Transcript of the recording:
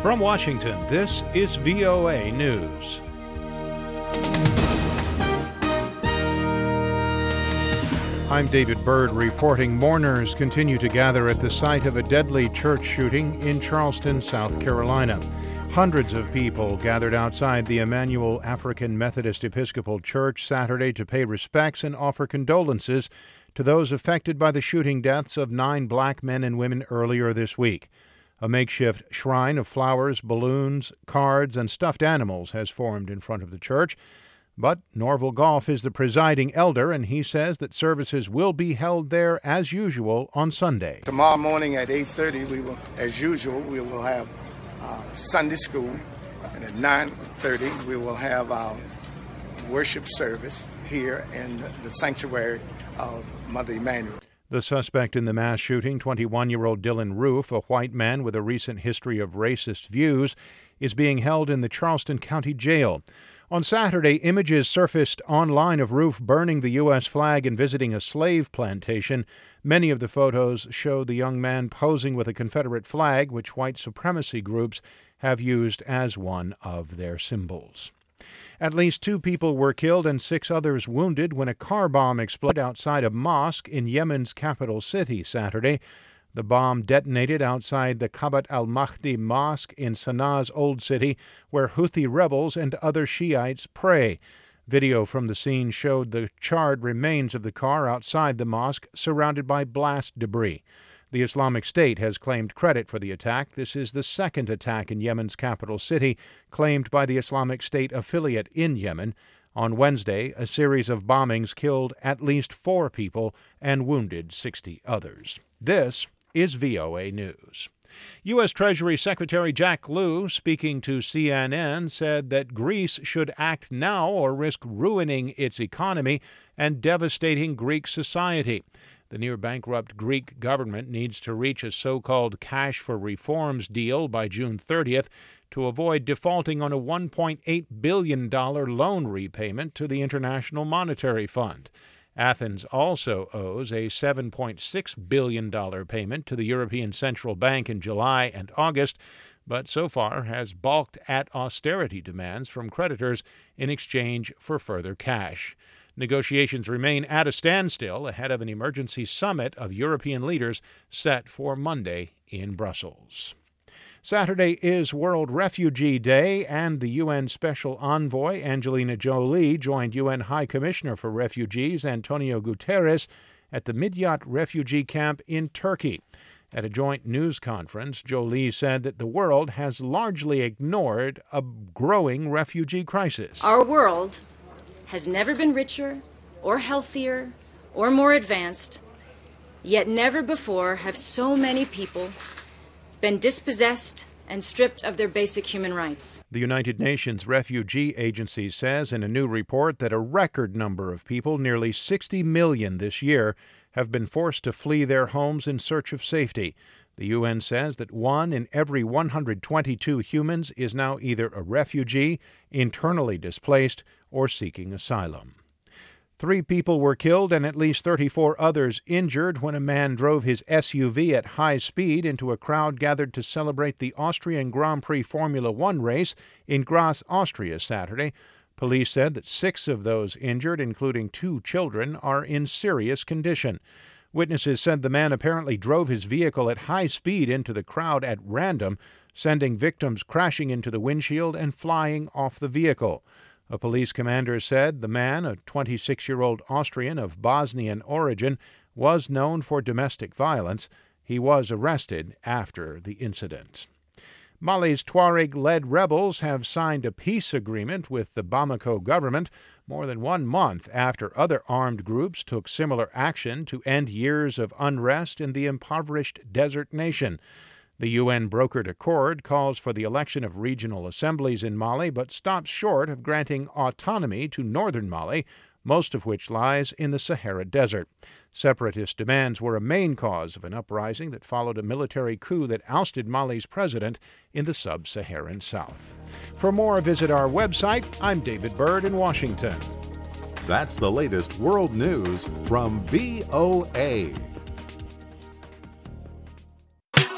From Washington, this is VOA News. I'm David Byrd reporting. Mourners continue to gather at the site of a deadly church shooting in Charleston, South Carolina. Hundreds of people gathered outside the Emmanuel African Methodist Episcopal Church Saturday to pay respects and offer condolences to those affected by the shooting deaths of 9 black men and women earlier this week. A makeshift shrine of flowers, balloons, cards, and stuffed animals has formed in front of the church. But Norval Goff is the presiding elder, and he says that services will be held there as usual on Sunday. Tomorrow morning at 8:30, we will have Sunday school, and at 9:30 we will have our worship service here in the sanctuary of Mother Emanuel. The suspect in the mass shooting, 21-year-old Dylan Roof, a white man with a recent history of racist views, is being held in the Charleston County Jail. On Saturday, images surfaced online of Roof burning the U.S. flag and visiting a slave plantation. Many of the photos showed the young man posing with a Confederate flag, which white supremacy groups have used as one of their symbols. At least 2 people were killed and 6 others wounded when a car bomb exploded outside a mosque in Yemen's capital city Saturday. The bomb detonated outside the Kabat al-Mahdi Mosque in Sana's Old City, where Houthi rebels and other Shiites pray. Video from the scene showed the charred remains of the car outside the mosque, surrounded by blast debris. The Islamic State has claimed credit for the attack. This is the second attack in Yemen's capital city, claimed by the Islamic State affiliate in Yemen. On Wednesday, a series of bombings killed at least 4 people and wounded 60 others. This is VOA News. U.S. Treasury Secretary Jack Lew, speaking to CNN, said that Greece should act now or risk ruining its economy and devastating Greek society. The near-bankrupt Greek government needs to reach a so-called cash for reforms deal by June 30th to avoid defaulting on a $1.8 billion loan repayment to the International Monetary Fund. Athens also owes a $7.6 billion payment to the European Central Bank in July and August, but so far has balked at austerity demands from creditors in exchange for further cash. Negotiations remain at a standstill ahead of an emergency summit of European leaders set for Monday in Brussels. Saturday is World Refugee Day, and the UN Special Envoy Angelina Jolie joined UN High Commissioner for Refugees Antonio Guterres at the Midyat refugee camp in Turkey. At a joint news conference, Jolie said that the world has largely ignored a growing refugee crisis. Our world has never been richer or healthier or more advanced, yet never before have so many people been dispossessed and stripped of their basic human rights. The United Nations Refugee Agency says in a new report that a record number of people, nearly 60 million this year, have been forced to flee their homes in search of safety. The UN says that 1 in every 122 humans is now either a refugee, internally displaced, or seeking asylum. 3 people were killed and at least 34 others injured when a man drove his SUV at high speed into a crowd gathered to celebrate the Austrian Grand Prix Formula One race in Graz, Austria, Saturday. Police said that 6 of those injured, including 2 children, are in serious condition. Witnesses said the man apparently drove his vehicle at high speed into the crowd at random, sending victims crashing into the windshield and flying off the vehicle. A police commander said the man, a 26-year-old Austrian of Bosnian origin, was known for domestic violence. He was arrested after the incident. Mali's Tuareg-led rebels have signed a peace agreement with the Bamako government more than 1 month after other armed groups took similar action to end years of unrest in the impoverished desert nation. The UN-brokered accord calls for the election of regional assemblies in Mali, but stops short of granting autonomy to northern Mali, most of which lies in the Sahara Desert. Separatist demands were a main cause of an uprising that followed a military coup that ousted Mali's president in the sub-Saharan south. For more, visit our website. I'm David Byrd in Washington. That's the latest world news from VOA.